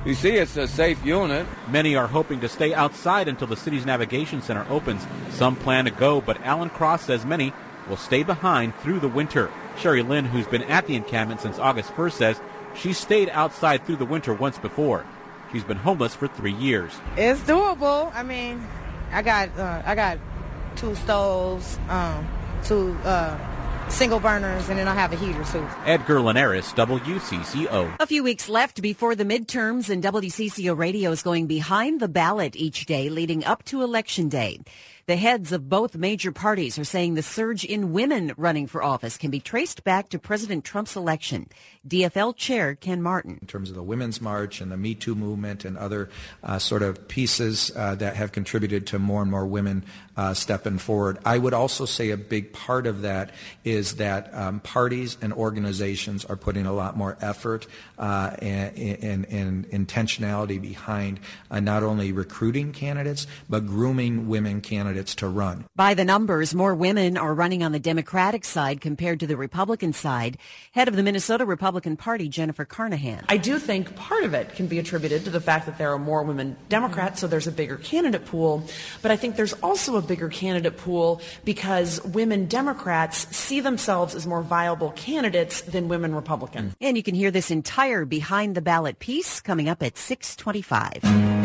You see, it's a safe unit. Many are hoping to stay outside until the city's navigation center opens. Some plan to go, but Alan Cross says many will stay behind through the winter. Sherry Lynn, who's been at the encampment since August 1st, says she stayed outside through the winter once before. She's been homeless for 3 years. It's doable. I mean, I got 2 stoves, 2 single burners, and then I have a heater too. Edgar Linares, WCCO. A few weeks left before the midterms, and WCCO Radio is going behind the ballot each day leading up to Election Day. The heads of both major parties are saying the surge in women running for office can be traced back to President Trump's election. DFL Chair Ken Martin. In terms of the Women's March and the Me Too movement and other sort of pieces that have contributed to more and more women stepping forward. I would also say a big part of that is that parties and organizations are putting a lot more effort and intentionality behind not only recruiting candidates, but grooming women candidates to run. By the numbers, more women are running on the Democratic side compared to the Republican side. Head of the Minnesota Republican Party, Jennifer Carnahan. I do think part of it can be attributed to the fact that there are more women Democrats, so there's a bigger candidate pool. But I think there's also a bigger candidate pool because women Democrats see themselves as more viable candidates than women Republicans. And you can hear this entire behind the ballot piece coming up at 6:25.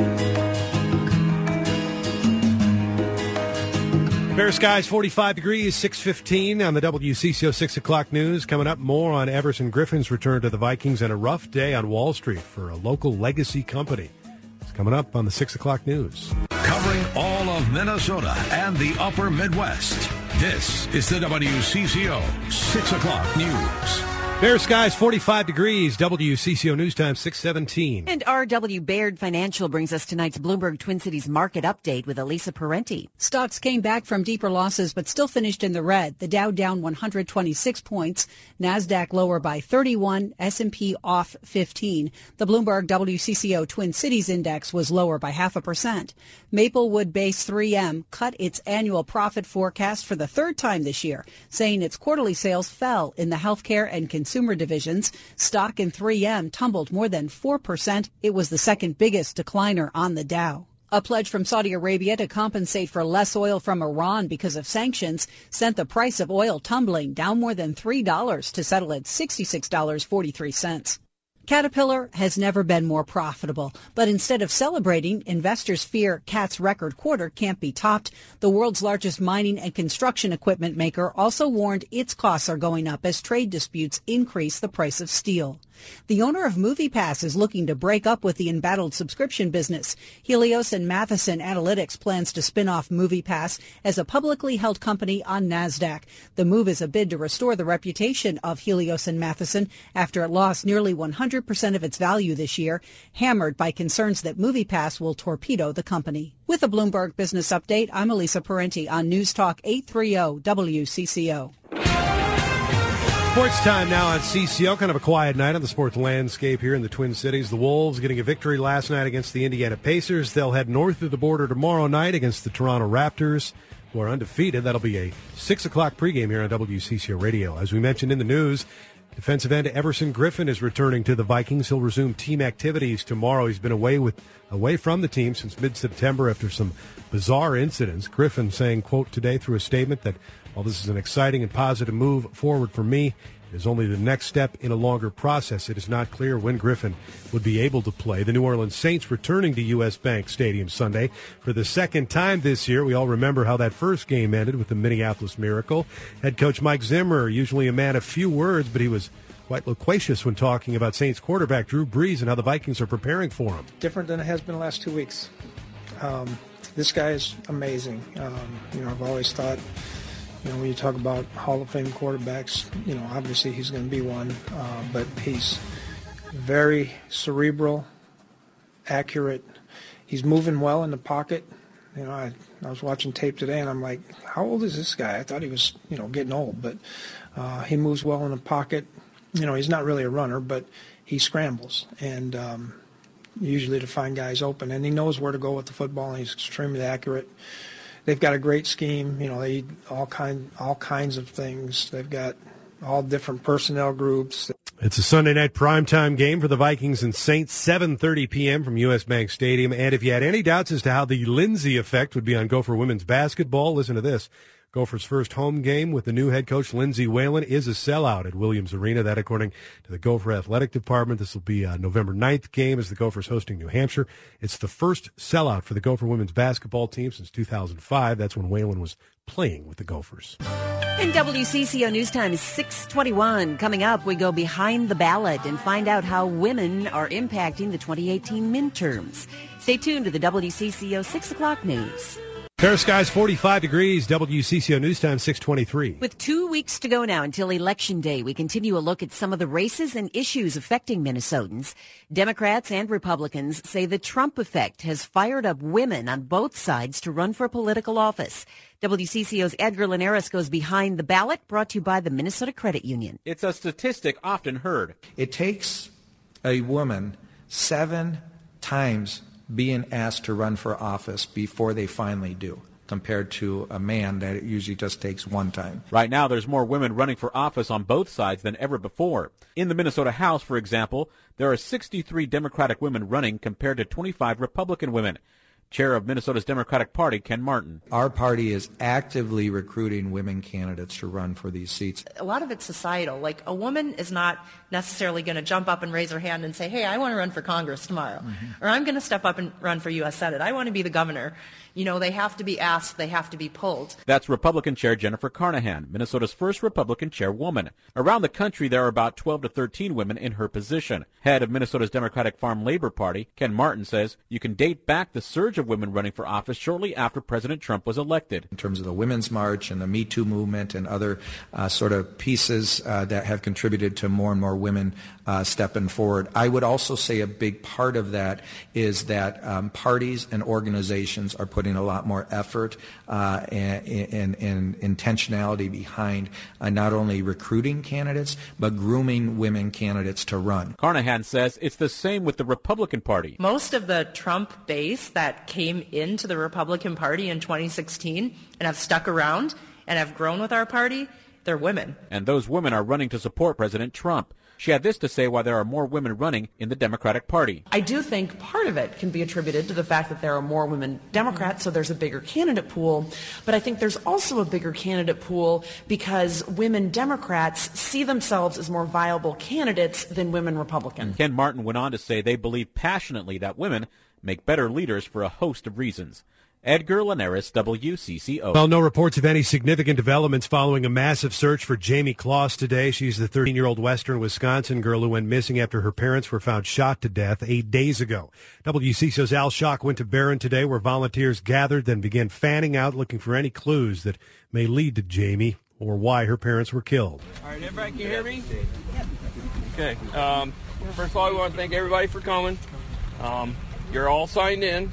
Fair skies, 45 degrees, 6:15 on the WCCO 6 o'clock news. Coming up, more on Everson Griffin's return to the Vikings and a rough day on Wall Street for a local legacy company. It's coming up on the 6 o'clock news. Covering all of Minnesota and the upper Midwest, this is the WCCO 6 o'clock news. Fair skies, 45 degrees, WCCO News Time, 6:17. And R.W. Baird Financial brings us tonight's Bloomberg Twin Cities market update with Elisa Parenti. Stocks came back from deeper losses but still finished in the red. The Dow down 126 points, NASDAQ lower by 31, S&P off 15. The Bloomberg WCCO Twin Cities Index was lower by 0.5%. Maplewood-based 3M cut its annual profit forecast for the third time this year, saying its quarterly sales fell in the healthcare and consumer divisions. Stock in 3M tumbled more than 4%. It was the second biggest decliner on the Dow. A pledge from Saudi Arabia to compensate for less oil from Iran because of sanctions sent the price of oil tumbling down more than $3 to settle at $66.43. Caterpillar has never been more profitable, but instead of celebrating, investors fear Cat's record quarter can't be topped. The world's largest mining and construction equipment maker also warned its costs are going up as trade disputes increase the price of steel. The owner of MoviePass is looking to break up with the embattled subscription business. Helios and Matheson Analytics plans to spin off MoviePass as a publicly held company on NASDAQ. The move is a bid to restore the reputation of Helios and Matheson after it lost nearly 100% of its value this year, hammered by concerns that MoviePass will torpedo the company. With a Bloomberg Business Update, I'm Elisa Parenti on News Talk 830 WCCO. Sports time now on CCO. Kind of a quiet night on the sports landscape here in the Twin Cities. The Wolves getting a victory last night against the Indiana Pacers. They'll head north of the border tomorrow night against the Toronto Raptors, who are undefeated. That'll be a 6 o'clock pregame here on WCCO Radio. As we mentioned in the news, defensive end Everson Griffen is returning to the Vikings. He'll resume team activities tomorrow. He's been away from the team since mid-September after some bizarre incidents. Griffen saying, quote, today through a statement that while this is an exciting and positive move forward for me, it is only the next step in a longer process. It is not clear when Griffen would be able to play. The New Orleans Saints returning to U.S. Bank Stadium Sunday for the second time this year. We all remember how that first game ended with the Minneapolis Miracle. Head coach Mike Zimmer, usually a man of few words, but he was quite loquacious when talking about Saints quarterback Drew Brees and how the Vikings are preparing for him. Different than it has been the last 2 weeks. This guy is amazing. I've always thought, when you talk about Hall of Fame quarterbacks, obviously he's going to be one, but he's very cerebral, accurate. He's moving well in the pocket. I was watching tape today, and I'm like, how old is this guy? I thought he was, getting old, but he moves well in the pocket. He's not really a runner, but he scrambles, and usually to find guys open, and he knows where to go with the football, and he's extremely accurate. They've got a great scheme. They eat all kinds of things. They've got all different personnel groups. It's a Sunday night primetime game for the Vikings and Saints, 7:30 p.m. from U.S. Bank Stadium. And if you had any doubts as to how the Lindsay effect would be on Gopher women's basketball, listen to this. Gophers' first home game with the new head coach, Lindsay Whalen, is a sellout at Williams Arena. That, according to the Gopher Athletic Department, this will be a November 9th game as the Gophers hosting New Hampshire. It's the first sellout for the Gopher women's basketball team since 2005. That's when Whalen was playing with the Gophers. And WCCO News Time is 6:21. Coming up, we go behind the ballot and find out how women are impacting the 2018 midterms. Stay tuned to the WCCO 6 o'clock news. Fair skies, 45 degrees, WCCO News Time, 6:23. With 2 weeks to go now until Election Day, we continue a look at some of the races and issues affecting Minnesotans. Democrats and Republicans say the Trump effect has fired up women on both sides to run for political office. WCCO's Edgar Linares goes behind the ballot, brought to you by the Minnesota Credit Union. It's a statistic often heard. It takes a woman 7 times being asked to run for office before they finally do, compared to a man that it usually just takes 1 time. Right now, there's more women running for office on both sides than ever before. In the Minnesota House, for example, there are 63 Democratic women running compared to 25 Republican women. Chair of Minnesota's Democratic Party, Ken Martin. Our party is actively recruiting women candidates to run for these seats. A lot of it's societal. Like, a woman is not necessarily going to jump up and raise her hand and say, hey, I want to run for Congress tomorrow. Mm-hmm. Or I'm going to step up and run for U.S. Senate. I want to be the governor. You know, they have to be asked, they have to be pulled. That's Republican Chair Jennifer Carnahan, Minnesota's first Republican chairwoman. Around the country, there are about 12 to 13 women in her position. Head of Minnesota's Democratic Farm Labor Party, Ken Martin, says you can date back the surge of women running for office shortly after President Trump was elected. In terms of the Women's March and the Me Too movement and other sort of pieces that have contributed to more and more women stepping forward, I would also say a big part of that is that parties and organizations are putting a lot more effort and intentionality behind not only recruiting candidates, but grooming women candidates to run. Carnahan says it's the same with the Republican Party. Most of the Trump base that came into the Republican Party in 2016 and have stuck around and have grown with our party, they're women. And those women are running to support President Trump. She had this to say why there are more women running in the Democratic Party. I do think part of it can be attributed to the fact that there are more women Democrats, so there's a bigger candidate pool. But I think there's also a bigger candidate pool because women Democrats see themselves as more viable candidates than women Republicans. Ken Martin went on to say they believe passionately that women make better leaders for a host of reasons. Edgar Linares, WCCO. Well, no reports of any significant developments following a massive search for Jamie Kloss today. She's the 13-year-old Western Wisconsin girl who went missing after her parents were found shot to death 8 days ago. WCCO's Al Schock went to Barron today where volunteers gathered, then began fanning out looking for any clues that may lead to Jamie or why her parents were killed. All right, everybody can you hear me? Okay. First of all, we want to thank everybody for coming. You're all signed in.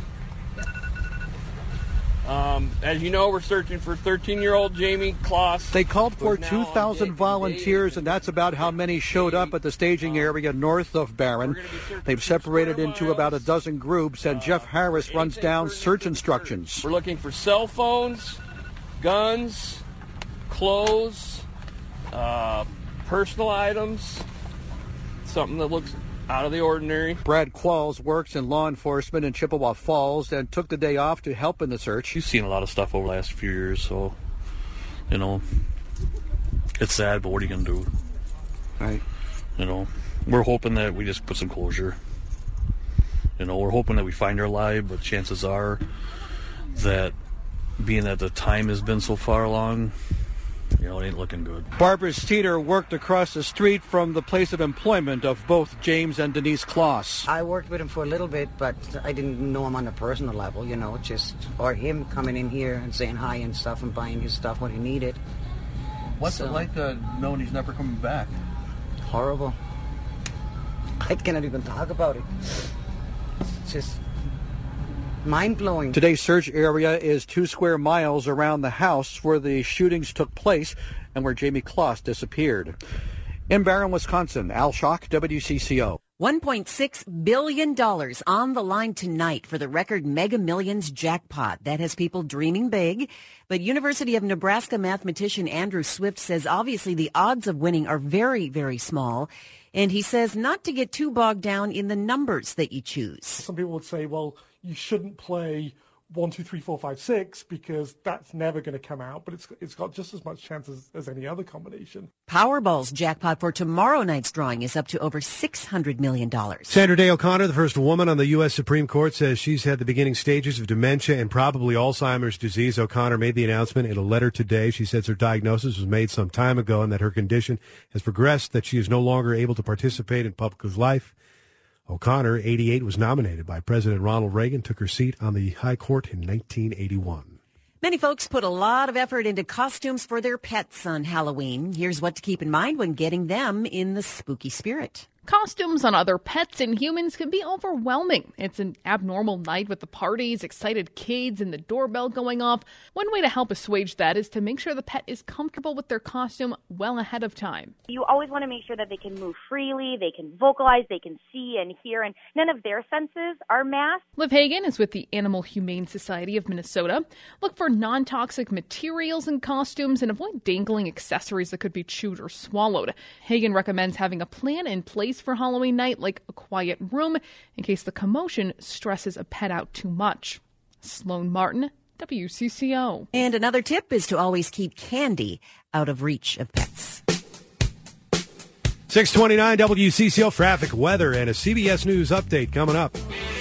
As you know, we're searching for 13-year-old Jamie Kloss. They called for 2,000 volunteers, and that's about how many showed up at the staging area north of Barron. They've separated into about a dozen groups, and Jeff Harris runs down search instructions. We're looking for cell phones, guns, clothes, personal items, something that looks out of the ordinary. Brad Qualls works in law enforcement in Chippewa Falls and took the day off to help in the search. You've seen a lot of stuff over the last few years, so, you know, it's sad, but what are you going to do? Right. You know, we're hoping that we just put some closure. You know, we're hoping that we find her alive, but chances are that being that the time has been so far along, you know, it ain't looking good. Barbara Steeder worked across the street from the place of employment of both James and Denise Kloss. I worked with him for a little bit, but I didn't know him on a personal level, you know, or him coming in here and saying hi and stuff and buying his stuff when he needed. What's it like knowing he's never coming back? Horrible. I cannot even talk about it. It's just mind-blowing. Today's search area is 2 square miles around the house where the shootings took place and where Jamie Kloss disappeared. In Barron, Wisconsin, Al Schock, WCCO. $1.6 billion on the line tonight for the record Mega Millions jackpot. That has people dreaming big. But University of Nebraska mathematician Andrew Swift says obviously the odds of winning are very, very small. And he says not to get too bogged down in the numbers that you choose. Some people would say, well, you shouldn't play 1, 2, 3, 4, 5, 6 because that's never going to come out, but it's got just as much chance as any other combination. Powerball's jackpot for tomorrow night's drawing is up to over $600 million. Sandra Day O'Connor, the first woman on the U.S. Supreme Court, says she's had the beginning stages of dementia and probably Alzheimer's disease. O'Connor made the announcement in a letter today. She says her diagnosis was made some time ago and that her condition has progressed, that she is no longer able to participate in public life. O'Connor, 88, was nominated by President Ronald Reagan, took her seat on the High Court in 1981. Many folks put a lot of effort into costumes for their pets on Halloween. Here's what to keep in mind when getting them in the spooky spirit. Costumes on other pets and humans can be overwhelming. It's an abnormal night with the parties, excited kids, and the doorbell going off. One way to help assuage that is to make sure the pet is comfortable with their costume well ahead of time. You always want to make sure that they can move freely, they can vocalize, they can see and hear, and none of their senses are masked. Liv Hagen is with the Animal Humane Society of Minnesota. Look for non-toxic materials in costumes and avoid dangling accessories that could be chewed or swallowed. Hagen recommends having a plan in place for Halloween night, like a quiet room, in case the commotion stresses a pet out too much. Sloan Martin, WCCO. And another tip is to always keep candy out of reach of pets. 629 WCCO traffic, weather, and a CBS News update coming up.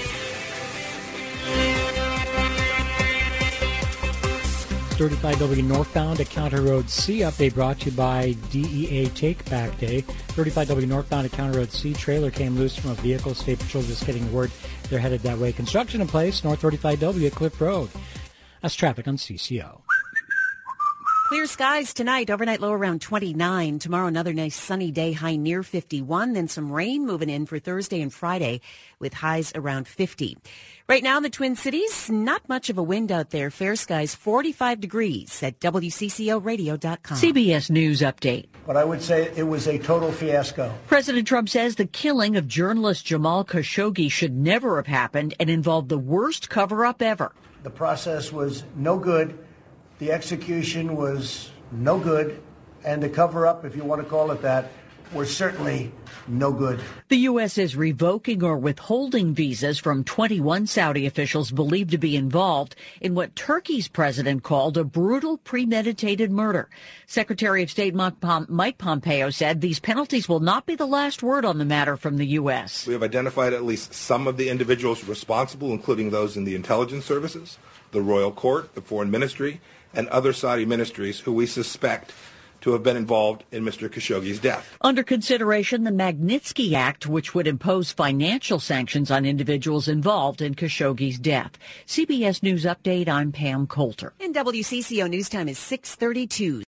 35W northbound at County Road C. Update brought to you by DEA Take Back Day. 35W northbound at County Road C. Trailer came loose from a vehicle. State Patrol just getting the word they're headed that way. Construction in place, North 35W at Cliff Road. That's traffic on CCO. Clear skies tonight. Overnight low around 29. Tomorrow, another nice sunny day, high near 51. Then some rain moving in for Thursday and Friday with highs around 50. Right now in the Twin Cities, not much of a wind out there. Fair skies, 45 degrees at WCCOradio.com. CBS News Update. But I would say it was a total fiasco. President Trump says the killing of journalist Jamal Khashoggi should never have happened and involved the worst cover-up ever. The process was no good. The execution was no good. And the cover-up, if you want to call it that, was certainly no good. The U.S. is revoking or withholding visas from 21 Saudi officials believed to be involved in what Turkey's president called a brutal premeditated murder. Secretary of State Mike Pompeo said these penalties will not be the last word on the matter from the U.S. We have identified at least some of the individuals responsible, including those in the intelligence services, the royal court, the foreign ministry, and other Saudi ministries who we suspect to have been involved in Mr. Khashoggi's death. Under consideration, the Magnitsky Act, which would impose financial sanctions on individuals involved in Khashoggi's death. CBS News Update, I'm Pam Coulter. And WCCO News Time is 6:32.